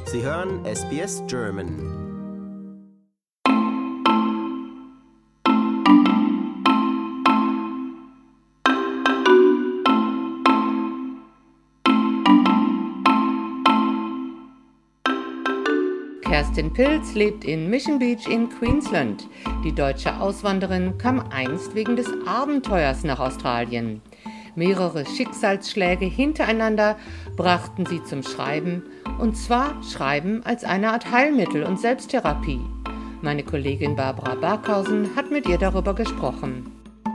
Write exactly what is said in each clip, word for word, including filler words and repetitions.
Sie hören S B S German. Kerstin Pilz lebt in Mission Beach in Queensland. Die deutsche Auswanderin kam einst wegen des Abenteuers nach Australien. Mehrere Schicksalsschläge hintereinander brachten sie zum Schreiben, und zwar Schreiben als eine Art Heilmittel und Selbsttherapie. Meine Kollegin Barbara Barkhausen hat mit ihr darüber gesprochen.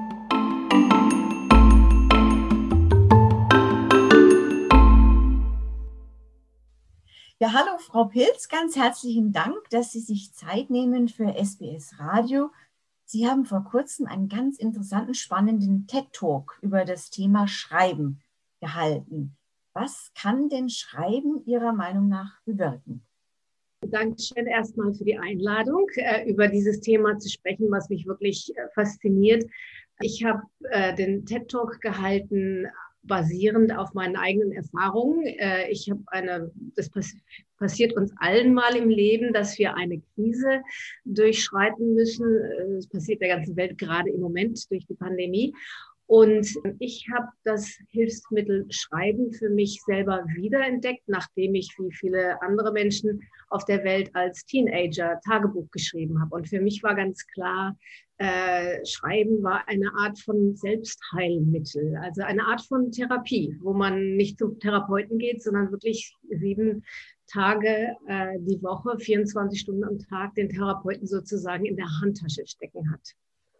Ja, hallo Frau Pilz, ganz herzlichen Dank, dass Sie sich Zeit nehmen für S B S Radio. Sie haben vor kurzem einen ganz interessanten, spannenden TED-Talk über das Thema Schreiben gehalten. Was kann denn Schreiben Ihrer Meinung nach bewirken? Dankeschön erstmal für die Einladung, äh, über dieses Thema zu sprechen, was mich wirklich äh, fasziniert. Ich habe äh, den TED-Talk gehalten, basierend auf meinen eigenen Erfahrungen. Äh, ich habe eine, das pass- passiert uns allen mal im Leben, dass wir eine Krise durchschreiten müssen. Es passiert der ganzen Welt gerade im Moment durch die Pandemie. Und ich habe das Hilfsmittel Schreiben für mich selber wiederentdeckt, nachdem ich wie viele andere Menschen auf der Welt als Teenager Tagebuch geschrieben habe. Und für mich war ganz klar, äh, Schreiben war eine Art von Selbstheilmittel, also eine Art von Therapie, wo man nicht zum Therapeuten geht, sondern wirklich sieben Tage äh, die Woche, vierundzwanzig Stunden am Tag den Therapeuten sozusagen in der Handtasche stecken hat.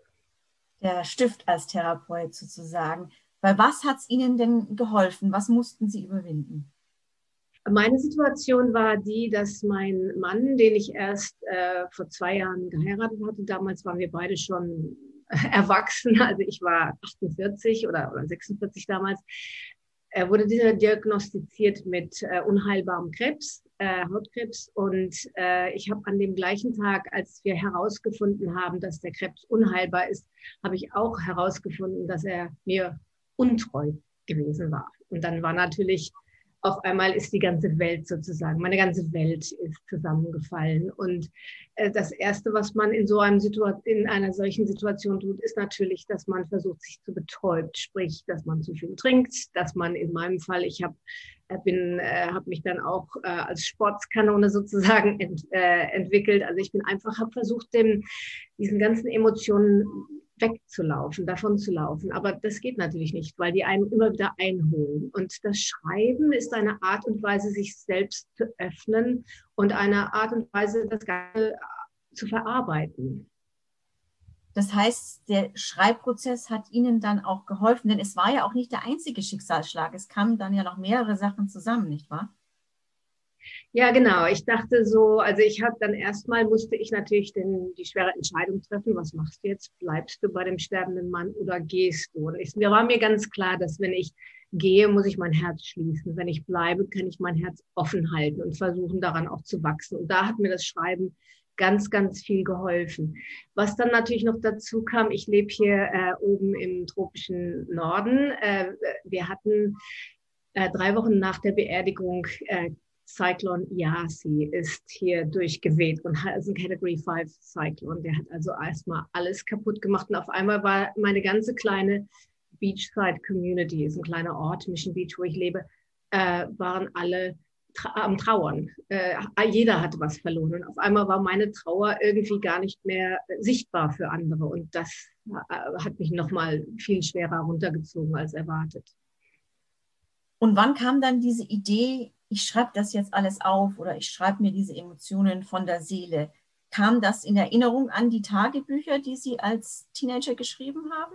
Der Stift als Therapeut sozusagen. Bei was hat es Ihnen denn geholfen? Was mussten Sie überwinden? Meine Situation war die, dass mein Mann, den ich erst äh, vor zwei Jahren geheiratet hatte, damals waren wir beide schon erwachsen, also ich war achtundvierzig oder, oder sechsundvierzig damals, er wurde diagnostiziert mit äh, unheilbarem Krebs, äh, Hautkrebs. Und äh, ich habe an dem gleichen Tag, als wir herausgefunden haben, dass der Krebs unheilbar ist, habe ich auch herausgefunden, dass er mir untreu gewesen war. Und dann war natürlich, auf einmal ist die ganze Welt sozusagen, meine ganze Welt ist zusammengefallen. Und äh, das Erste, was man in so einem Situa- in einer solchen Situation tut, ist natürlich, dass man versucht, sich zu betäubt, sprich, dass man zu viel trinkt, dass man in meinem Fall, ich habe bin, äh, habe mich dann auch äh, als Sportskanone sozusagen ent, äh, entwickelt. Also ich bin einfach, habe versucht, dem, diesen ganzen Emotionen wegzulaufen, davon zu laufen. Aber das geht natürlich nicht, weil die einen immer wieder einholen. Und das Schreiben ist eine Art und Weise, sich selbst zu öffnen und eine Art und Weise, das Ganze zu verarbeiten. Das heißt, der Schreibprozess hat Ihnen dann auch geholfen, denn es war ja auch nicht der einzige Schicksalsschlag. Es kamen dann ja noch mehrere Sachen zusammen, nicht wahr? Ja, genau. Ich dachte so, also ich habe dann erstmal, musste ich natürlich den, die schwere Entscheidung treffen, was machst du jetzt? Bleibst du bei dem sterbenden Mann oder gehst du? Und ich, mir war mir ganz klar, dass wenn ich gehe, muss ich mein Herz schließen. Wenn ich bleibe, kann ich mein Herz offen halten und versuchen, daran auch zu wachsen. Und da hat mir das Schreiben ganz, ganz viel geholfen. Was dann natürlich noch dazu kam, ich lebe hier äh, oben im tropischen Norden. Äh, wir hatten äh, drei Wochen nach der Beerdigung äh, Cyclone Yasi ist hier durchgeweht und hat also ein Category fünf Cyclone. Der hat also erstmal alles kaputt gemacht. Und auf einmal war meine ganze kleine Beachside Community, ist ein kleiner Ort, Mission Beach, wo ich lebe, äh, waren alle tra- am Trauern. Äh, jeder hatte was verloren. Und auf einmal war meine Trauer irgendwie gar nicht mehr sichtbar für andere. Und das äh, hat mich nochmal viel schwerer runtergezogen als erwartet. Und wann kam dann diese Idee, ich schreibe das jetzt alles auf oder ich schreibe mir diese Emotionen von der Seele? Kam das in Erinnerung an die Tagebücher, die Sie als Teenager geschrieben haben?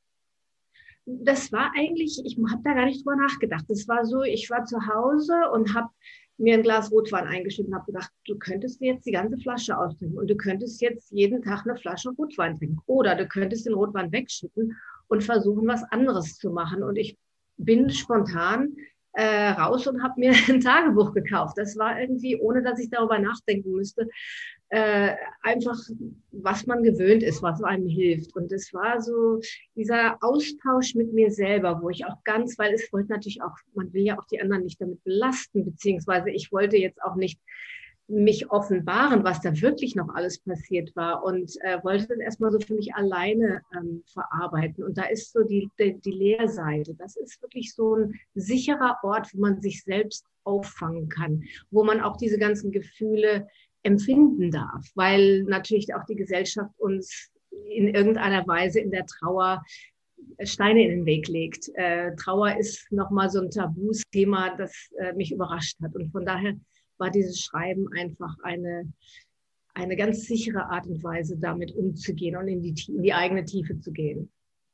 Das war eigentlich, ich habe da gar nicht drüber nachgedacht. Das war so, ich war zu Hause und habe mir ein Glas Rotwein eingeschüttet und habe gedacht, du könntest jetzt die ganze Flasche austrinken und du könntest jetzt jeden Tag eine Flasche Rotwein trinken. Oder du könntest den Rotwein wegschütten und versuchen, was anderes zu machen. Und ich bin spontan äh, raus und habe mir ein Tagebuch gekauft. Das war irgendwie, ohne dass ich darüber nachdenken müsste, äh, einfach, was man gewöhnt ist, was einem hilft. Und es war so dieser Austausch mit mir selber, wo ich auch ganz, weil es wollte natürlich auch, man will ja auch die anderen nicht damit belasten, beziehungsweise ich wollte jetzt auch nicht mich offenbaren, was da wirklich noch alles passiert war und äh, wollte das erstmal so für mich alleine ähm, verarbeiten. Und da ist so die, die, die Lehrseite. Das ist wirklich so ein sicherer Ort, wo man sich selbst auffangen kann, wo man auch diese ganzen Gefühle empfinden darf, weil natürlich auch die Gesellschaft uns in irgendeiner Weise in der Trauer Steine in den Weg legt. Äh, Trauer ist nochmal so ein Tabus-Thema, das äh, mich überrascht hat. Und von daher war dieses Schreiben einfach eine, eine ganz sichere Art und Weise, damit umzugehen und in die, in die eigene Tiefe zu gehen.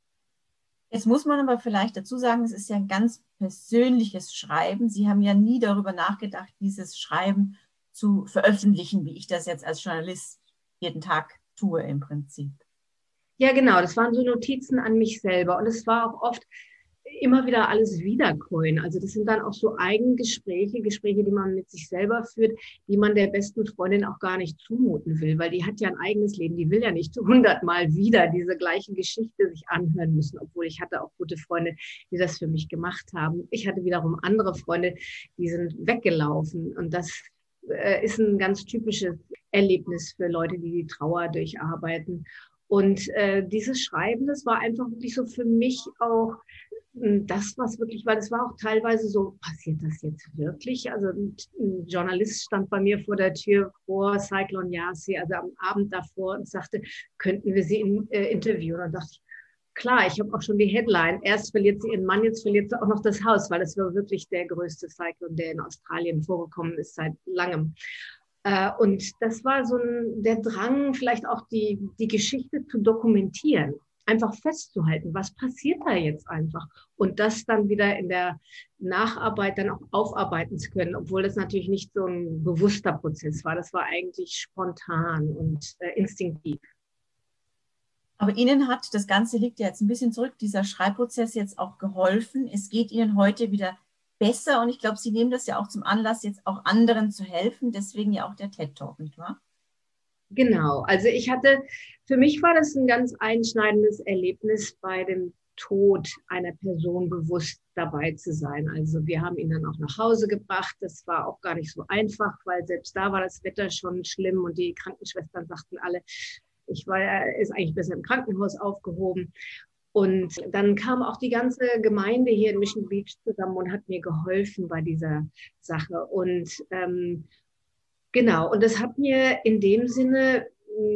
Jetzt muss man aber vielleicht dazu sagen, es ist ja ein ganz persönliches Schreiben. Sie haben ja nie darüber nachgedacht, dieses Schreiben zu veröffentlichen, wie ich das jetzt als Journalist jeden Tag tue im Prinzip. Ja, genau. Das waren so Notizen an mich selber. Und es war auch oft immer wieder alles wiederkäuen. Also das sind dann auch so Eigengespräche, Gespräche, die man mit sich selber führt, die man der besten Freundin auch gar nicht zumuten will, weil die hat ja ein eigenes Leben. Die will ja nicht hundertmal wieder diese gleiche Geschichte sich anhören müssen, obwohl ich hatte auch gute Freunde, die das für mich gemacht haben. Ich hatte wiederum andere Freunde, die sind weggelaufen. Und das äh, ist ein ganz typisches Erlebnis für Leute, die die Trauer durcharbeiten. Und äh, dieses Schreiben, das war einfach wirklich so für mich auch das, was wirklich war, das war auch teilweise so, passiert das jetzt wirklich? Also ein, ein Journalist stand bei mir vor der Tür vor Cyclone Yasi, also am Abend davor und sagte, könnten wir sie in, äh, interviewen? Und da dachte ich, klar, ich habe auch schon die Headline, erst verliert sie ihren Mann, jetzt verliert sie auch noch das Haus, weil das war wirklich der größte Cyclone, der in Australien vorgekommen ist seit langem. Äh, und das war so ein, der Drang, vielleicht auch die, die Geschichte zu dokumentieren. Einfach festzuhalten, was passiert da jetzt einfach und das dann wieder in der Nacharbeit dann auch aufarbeiten zu können, obwohl das natürlich nicht so ein bewusster Prozess war. Das war eigentlich spontan und äh, instinktiv. Aber Ihnen hat, das Ganze liegt ja jetzt ein bisschen zurück, dieser Schreibprozess jetzt auch geholfen. Es geht Ihnen heute wieder besser und ich glaube, Sie nehmen das ja auch zum Anlass, jetzt auch anderen zu helfen. Deswegen ja auch der TED Talk, nicht wahr? Genau, also ich hatte, für mich war das ein ganz einschneidendes Erlebnis, bei dem Tod einer Person bewusst dabei zu sein. Also wir haben ihn dann auch nach Hause gebracht. Das war auch gar nicht so einfach, weil selbst da war das Wetter schon schlimm und die Krankenschwestern sagten alle, ich war, er ist eigentlich besser im Krankenhaus aufgehoben. Und dann kam auch die ganze Gemeinde hier in Mission Beach zusammen und hat mir geholfen bei dieser Sache. Und ähm, Genau, und das hat mir in dem Sinne,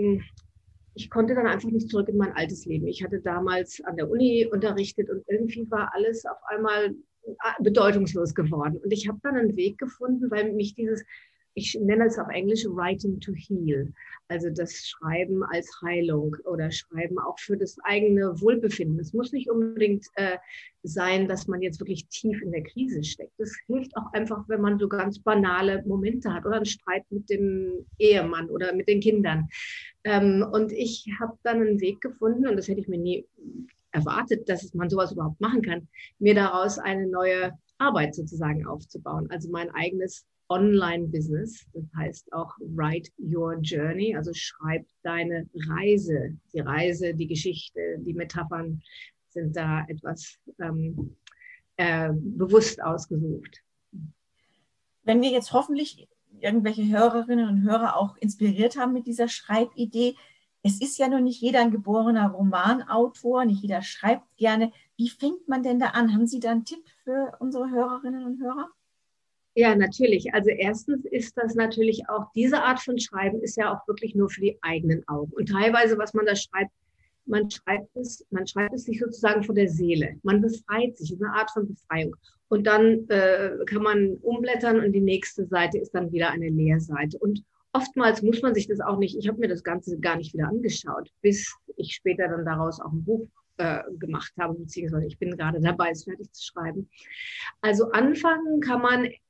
ich konnte dann einfach nicht zurück in mein altes Leben. Ich hatte damals an der Uni unterrichtet und irgendwie war alles auf einmal bedeutungslos geworden. Und ich habe dann einen Weg gefunden, weil mich dieses, ich nenne es auf Englisch Writing to Heal, also das Schreiben als Heilung oder Schreiben auch für das eigene Wohlbefinden. Es muss nicht unbedingt äh, sein, dass man jetzt wirklich tief in der Krise steckt. Es hilft auch einfach, wenn man so ganz banale Momente hat oder einen Streit mit dem Ehemann oder mit den Kindern. Ähm, und ich habe dann einen Weg gefunden, und das hätte ich mir nie erwartet, dass man sowas überhaupt machen kann, mir daraus eine neue Arbeit sozusagen aufzubauen. Also mein eigenes Online-Business, das heißt auch Write Your Journey, also schreib deine Reise. Die Reise, die Geschichte, die Metaphern sind da etwas ähm, äh, bewusst ausgesucht. Wenn wir jetzt hoffentlich irgendwelche Hörerinnen und Hörer auch inspiriert haben mit dieser Schreibidee, es ist ja noch nicht jeder ein geborener Romanautor, nicht jeder schreibt gerne. Wie fängt man denn da an? Haben Sie da einen Tipp für unsere Hörerinnen und Hörer? Ja, natürlich. Also erstens ist das natürlich auch, diese Art von Schreiben ist ja auch wirklich nur für die eigenen Augen. Und teilweise, was man da schreibt, man schreibt es, man schreibt es sich sozusagen von der Seele. Man befreit sich, ist eine Art von Befreiung. Und dann äh, kann man umblättern und die nächste Seite ist dann wieder eine Leerseite. Und oftmals muss man sich das auch nicht, ich habe mir das Ganze gar nicht wieder angeschaut, bis ich später dann daraus auch ein Buch äh, gemacht habe, beziehungsweise ich bin gerade dabei, es fertig zu schreiben. Also anfangen kann man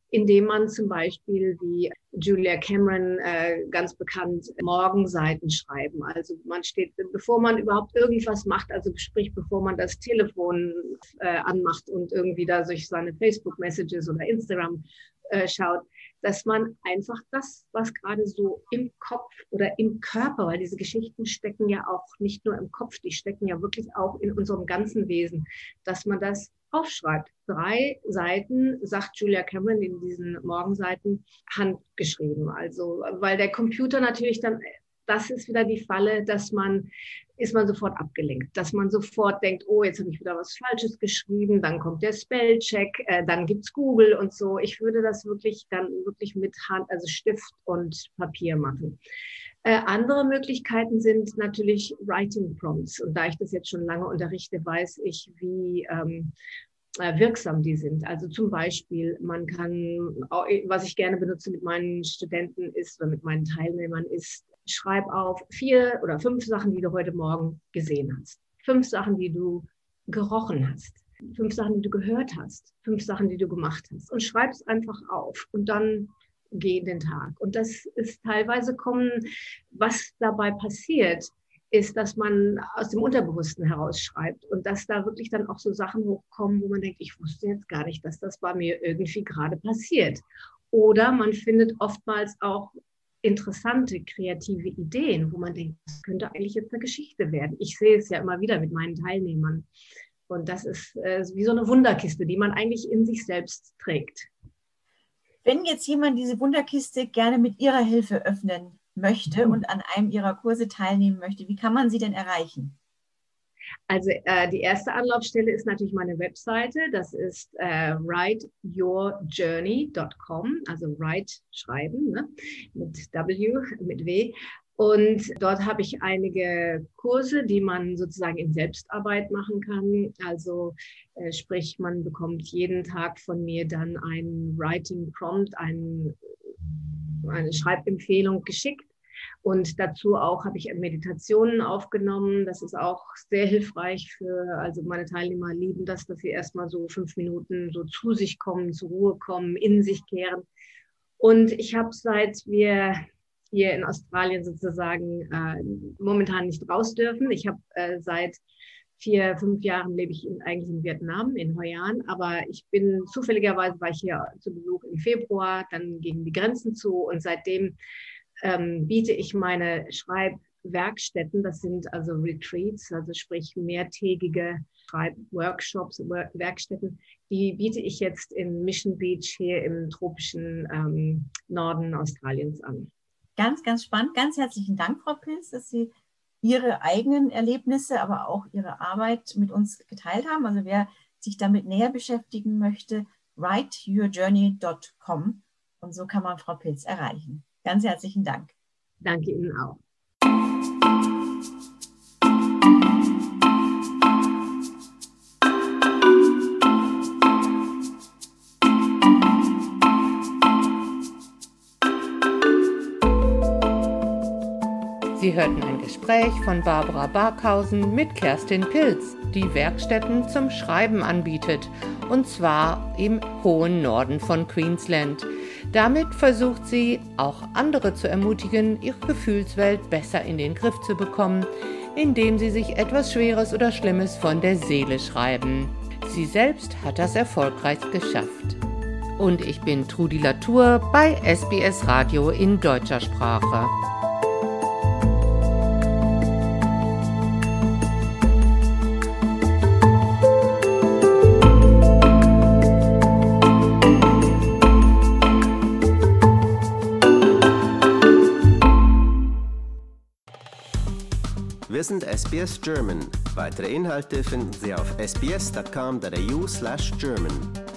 indem man zum Beispiel wie Julia Cameron äh, ganz bekannt Morgenseiten schreiben. Also man steht, bevor man überhaupt irgendwas macht, also sprich, bevor man das Telefon äh, anmacht und irgendwie da durch seine Facebook-Messages oder Instagram äh, schaut, dass man einfach das, was gerade so im Kopf oder im Körper, weil diese Geschichten stecken ja auch nicht nur im Kopf, die stecken ja wirklich auch in unserem ganzen Wesen, dass man das aufschreibt. Drei Seiten, sagt Julia Cameron in diesen Morgenseiten, handgeschrieben. Also, weil der Computer natürlich dann, das ist wieder die Falle, dass man, ist man sofort abgelenkt, dass man sofort denkt, oh, jetzt habe ich wieder was Falsches geschrieben, dann kommt der Spellcheck, äh, dann gibt's Google und so. Ich würde das wirklich dann wirklich mit Hand, also Stift und Papier machen. Äh, andere Möglichkeiten sind natürlich Writing Prompts. Und da ich das jetzt schon lange unterrichte, weiß ich, wie ähm, äh, wirksam die sind. Also zum Beispiel, man kann, auch, was ich gerne benutze mit meinen Studenten ist, oder mit meinen Teilnehmern ist, schreib auf vier oder fünf Sachen, die du heute Morgen gesehen hast. Fünf Sachen, die du gerochen hast. Fünf Sachen, die du gehört hast. Fünf Sachen, die du gemacht hast. Und schreib es einfach auf. Und dann geh in den Tag. Und das ist teilweise kommen, was dabei passiert, ist, dass man aus dem Unterbewussten herausschreibt und dass da wirklich dann auch so Sachen hochkommen, wo man denkt, ich wusste jetzt gar nicht, dass das bei mir irgendwie gerade passiert. Oder man findet oftmals auch interessante, kreative Ideen, wo man denkt, das könnte eigentlich jetzt eine Geschichte werden. Ich sehe es ja immer wieder mit meinen Teilnehmern. Und das ist äh, wie so eine Wunderkiste, die man eigentlich in sich selbst trägt. Wenn jetzt jemand diese Wunderkiste gerne mit Ihrer Hilfe öffnen möchte und an einem Ihrer Kurse teilnehmen möchte, wie kann man Sie denn erreichen? Also äh, die erste Anlaufstelle ist natürlich meine Webseite. Das ist äh, write your journey dot com, also write schreiben, ne? Mit W, mit W. Und dort habe ich einige Kurse, die man sozusagen in Selbstarbeit machen kann. Also äh, sprich, man bekommt jeden Tag von mir dann einen Writing Prompt, einen, eine Schreibempfehlung geschickt. Und dazu auch habe ich Meditationen aufgenommen. Das ist auch sehr hilfreich für, also meine Teilnehmer lieben das, dass sie erstmal so fünf Minuten so zu sich kommen, zur Ruhe kommen, in sich kehren. Und ich habe, seit wir hier in Australien sozusagen äh, momentan nicht raus dürfen. Ich habe äh, seit vier, fünf Jahren lebe ich in, eigentlich in Vietnam, in Hoi An, aber ich bin zufälligerweise, war ich hier zu Besuch im Februar, dann gingen die Grenzen zu und seitdem ähm, biete ich meine Schreibwerkstätten, das sind also Retreats, also sprich mehrtägige Schreibworkshops, Werkstätten, die biete ich jetzt in Mission Beach hier im tropischen ähm, Norden Australiens an. Ganz, ganz spannend. Ganz herzlichen Dank, Frau Pilz, dass Sie Ihre eigenen Erlebnisse, aber auch Ihre Arbeit mit uns geteilt haben. Also wer sich damit näher beschäftigen möchte, write your journey dot com und so kann man Frau Pilz erreichen. Ganz herzlichen Dank. Danke Ihnen auch. Sie hörten ein Gespräch von Barbara Barkhausen mit Kerstin Pilz, die Werkstätten zum Schreiben anbietet, und zwar im hohen Norden von Queensland. Damit versucht sie, auch andere zu ermutigen, ihre Gefühlswelt besser in den Griff zu bekommen, indem sie sich etwas Schweres oder Schlimmes von der Seele schreiben. Sie selbst hat das erfolgreich geschafft. Und ich bin Trudi Latour bei S B S Radio in deutscher Sprache. Wir sind S B S German. Weitere Inhalte finden Sie auf s b s dot com dot a u slash German.